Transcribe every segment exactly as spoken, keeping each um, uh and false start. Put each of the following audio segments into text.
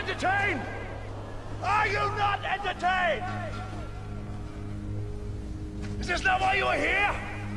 entertained? Are you not entertained? Is this not why you are here?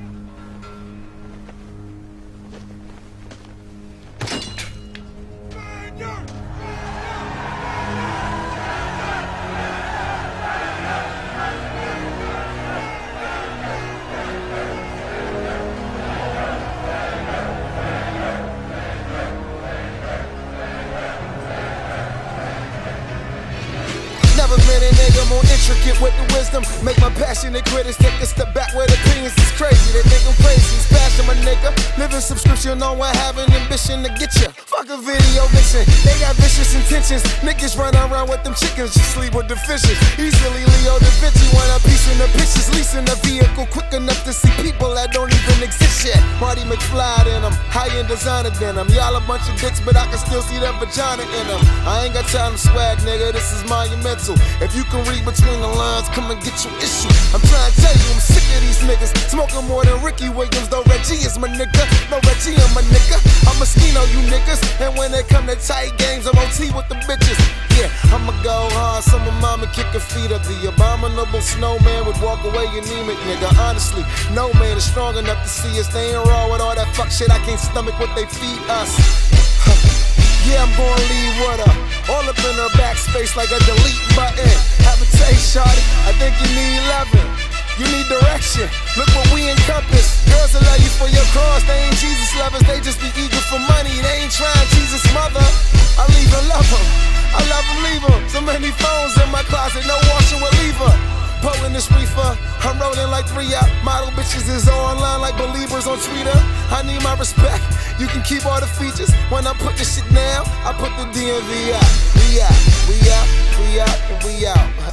Never been a nigga more intricate with the wisdom. Make my passionate critics take a step back with opinions. It's crazy, they think I'm crazy. It's passion, my nigga. Living subscription on what having ambition to get ya. Fuck a video vixen, they got vicious intentions. Niggas run around with them chickens, just sleep with the fishes. Easily Leo da Vinci want a piece in the pictures. Leasing a vehicle quick enough to see people that don't even exist yet. Marty McFly in them, high-end designer denim. Y'all a bunch of dicks, but I can still see that vagina in them. I ain't got time to swag, nigga, this is monumental. If you can read between the lines, come and get your issue. I'm trying to tell you, I'm sick of these niggas smoking more than Ricky Williams, though Reggie is my nigga. No Reggie, I'm my nigga. I'm a Moschino, you niggas. And when it come to tight games, I'm O T with the bitches. Yeah, I'ma go hard. Summer mama kick her feet up. The abominable snowman would walk away anemic, nigga. Honestly, no man is strong enough to see us. They ain't raw with all that fuck shit. I can't stomach what they feed us. Yeah, I'm gonna leave with her. All up in her backspace like a delete button. Have a taste, shawty. I think you need loving. You need direction. Look what we encompass. Girls will love you for your cross. They ain't Jesus lovers. They just be eager for money. They ain't trying Jesus' mother. I leave her, love her. I love them, leave her. So many phones in my closet. No washing will leave her. Pulling this reefer, I'm rolling like three out. Model bitches is online like believers on Twitter. I need my respect. You can keep all the features. When I put this shit down, I put the D M V out. We out, we out, we out, and we out.